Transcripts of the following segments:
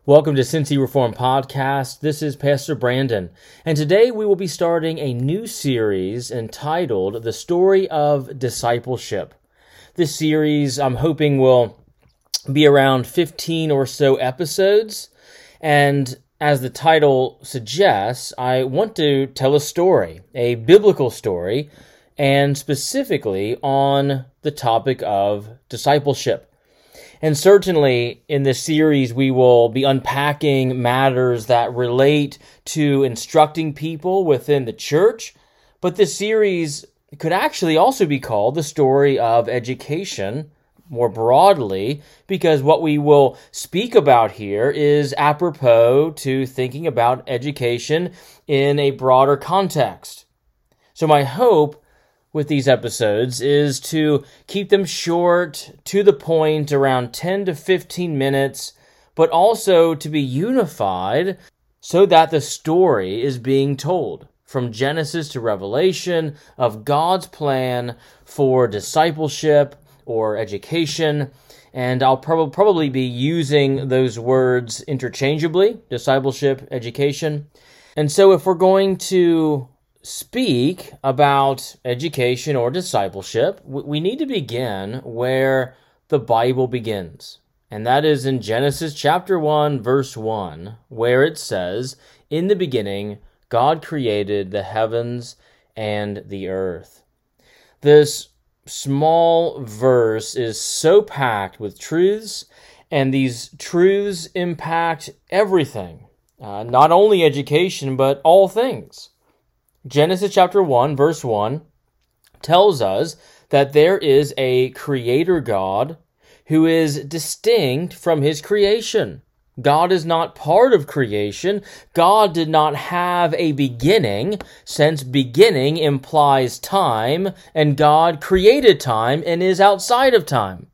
Welcome to Cincy Reform Podcast. This is Pastor Brandon, and today we will be starting a new series entitled The Story of Discipleship. This series, I'm hoping, will be around 15 or so episodes, and as the title suggests, I want to tell a story, a biblical story, and specifically on the topic of discipleship. And certainly in this series, we will be unpacking matters that relate to instructing people within the church. But this series could actually also be called the story of education more broadly, because what we will speak about here is apropos to thinking about education in a broader context. So my hope with these episodes is to keep them short, to the point, around 10 to 15 minutes, but also to be unified so that the story is being told from Genesis to Revelation of God's plan for discipleship or education. And I'll probably be using those words interchangeably, discipleship, education. And so if we're going to speak about education or discipleship, we need to begin where the Bible begins. And that is in Genesis chapter 1, verse 1, where it says, "In the beginning, God created the heavens and the earth." This small verse is so packed with truths, and these truths impact everything, not only education, but all things. Genesis chapter 1, verse 1 tells us that there is a creator God who is distinct from his creation. God is not part of creation. God did not have a beginning, since beginning implies time, and God created time and is outside of time.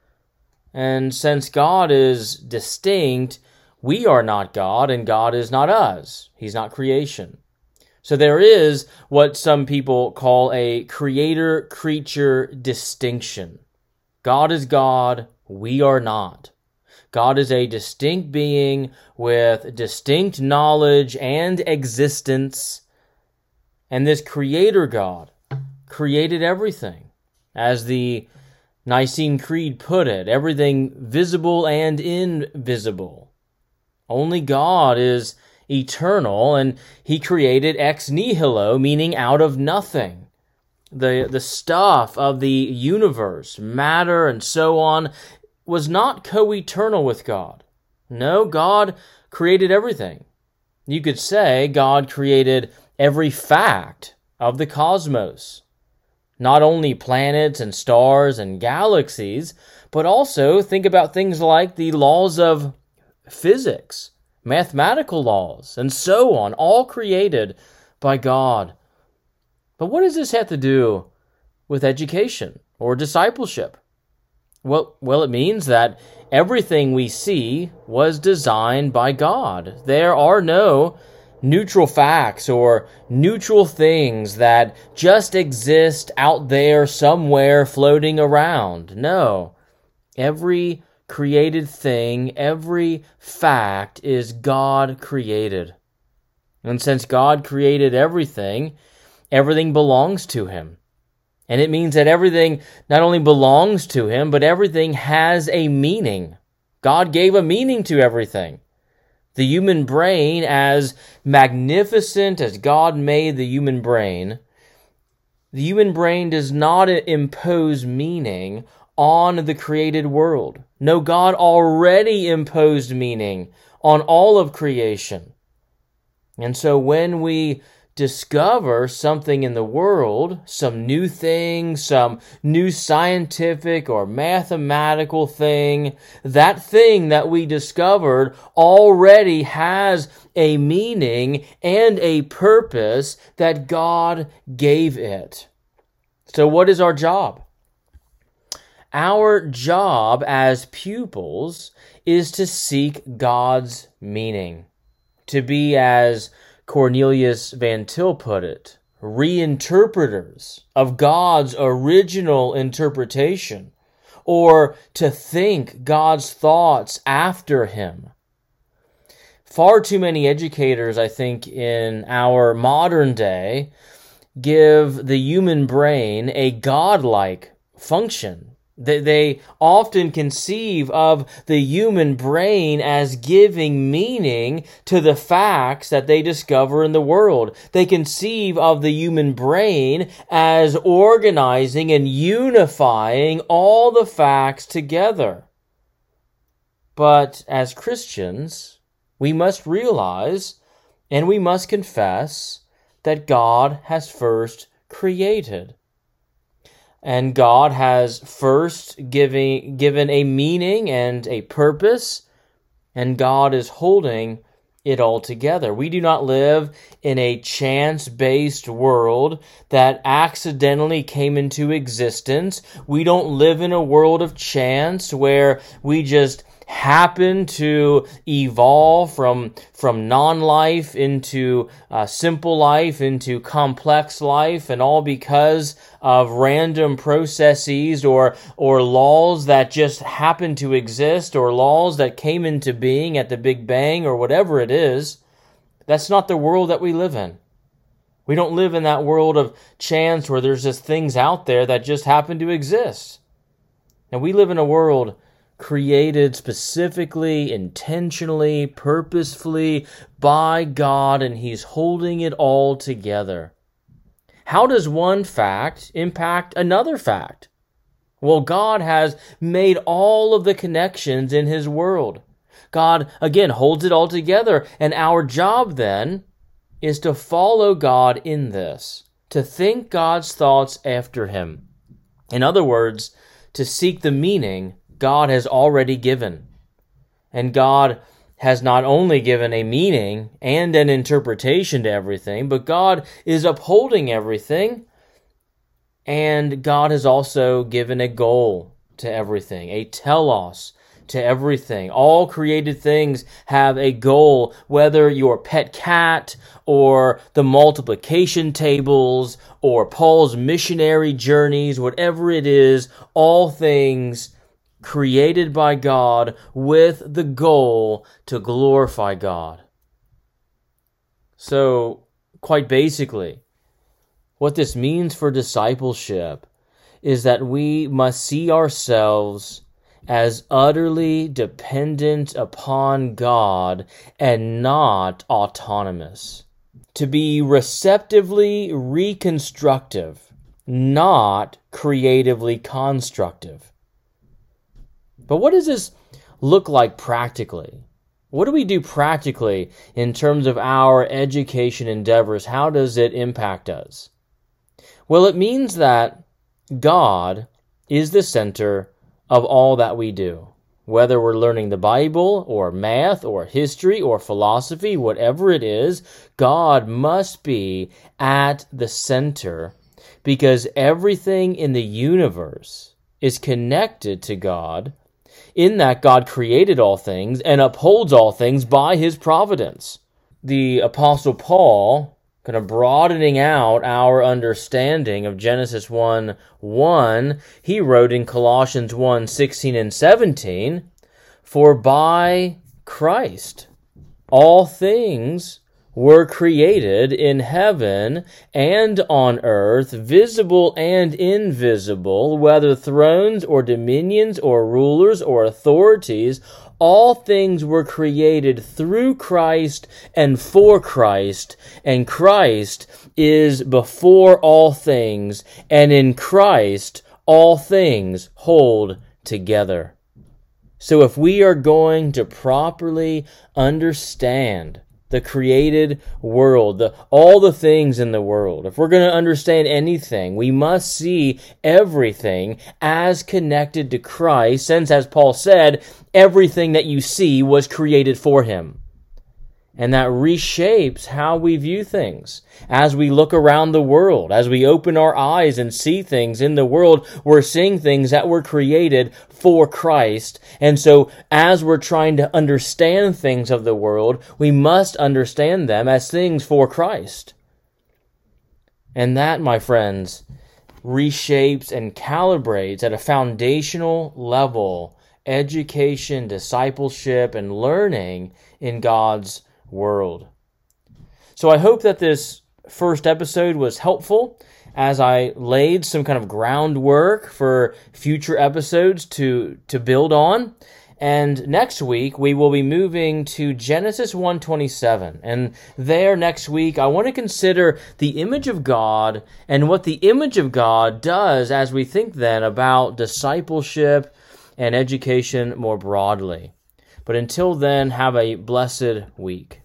And since God is distinct, we are not God, and God is not us. He's not creation. So there is what some people call a creator-creature distinction. God is God, we are not. God is a distinct being with distinct knowledge and existence. And this creator God created everything. As the Nicene Creed put it, everything visible and invisible. Only God is eternal, and he created ex nihilo, meaning out of nothing. The stuff of the universe, matter and so on, was not co-eternal with God. No, God created everything. You could say God created every fact of the cosmos. Not only planets and stars and galaxies, but also think about things like the laws of physics, mathematical laws, and so on, all created by God. But what does this have to do with education or discipleship? Well, it means that everything we see was designed by God. There are no neutral facts or neutral things that just exist out there somewhere floating around. No, every created thing, every fact is God created. And since God created everything, everything belongs to him. And it means that everything not only belongs to him, but everything has a meaning. God gave a meaning to everything. The human brain, as magnificent as God made the human brain does not impose meaning on the created world. No, God already imposed meaning on all of creation. And so when we discover something in the world, some new thing, some new scientific or mathematical thing, that thing that we discovered already has a meaning and a purpose that God gave it. So what is our job? Our job as pupils is to seek God's meaning, to be, as Cornelius Van Til put it, reinterpreters of God's original interpretation, or to think God's thoughts after him. Far too many educators, I think, in our modern day give the human brain a godlike function. They often conceive of the human brain as giving meaning to the facts that they discover in the world. They conceive of the human brain as organizing and unifying all the facts together. But as Christians, we must realize and we must confess that God has first created. And God has first given a meaning and a purpose, and God is holding it all together. We do not live in a chance-based world that accidentally came into existence. We don't live in a world of chance where we just happen to evolve from non-life into simple life, into complex life, and all because of random processes or laws that just happen to exist, or laws that came into being at the Big Bang, or whatever it is. That's not the world that we live in. We don't live in that world of chance where there's just things out there that just happen to exist. And we live in a world created specifically, intentionally, purposefully by God, and He's holding it all together. How does one fact impact another fact? Well, God has made all of the connections in His world. God, again, holds it all together, and our job then is to follow God in this, to think God's thoughts after Him. In other words, to seek the meaning God has already given. And God has not only given a meaning and an interpretation to everything, but God is upholding everything. And God has also given a goal to everything, a telos to everything. All created things have a goal, whether your pet cat or the multiplication tables or Paul's missionary journeys, whatever it is, all things created by God with the goal to glorify God. So, quite basically, what this means for discipleship is that we must see ourselves as utterly dependent upon God and not autonomous. To be receptively reconstructive, not creatively constructive. But what does this look like practically? What do we do practically in terms of our education endeavors? How does it impact us? Well, it means that God is the center of all that we do. Whether we're learning the Bible or math or history or philosophy, whatever it is, God must be at the center, because everything in the universe is connected to God, in that God created all things and upholds all things by His providence. The Apostle Paul, kind of broadening out our understanding of Genesis 1:1, he wrote in Colossians 1:16 and 17, "For by Christ all things were created in heaven and on earth, visible and invisible, whether thrones or dominions or rulers or authorities. All things were created through Christ and for Christ, and Christ is before all things, and in Christ all things hold together." So if we are going to properly understand the created world, all the things in the world, if we're going to understand anything, we must see everything as connected to Christ, since, as Paul said, everything that you see was created for Him. And that reshapes how we view things. As we look around the world, as we open our eyes and see things in the world, we're seeing things that were created for Christ. And so as we're trying to understand things of the world, we must understand them as things for Christ. And that, my friends, reshapes and calibrates at a foundational level education, discipleship, and learning in God's world. So I hope that this first episode was helpful as I laid some kind of groundwork for future episodes to build on. And next week, we will be moving to Genesis 1:27. And there next week, I want to consider the image of God and what the image of God does as we think then about discipleship and education more broadly. But until then, have a blessed week.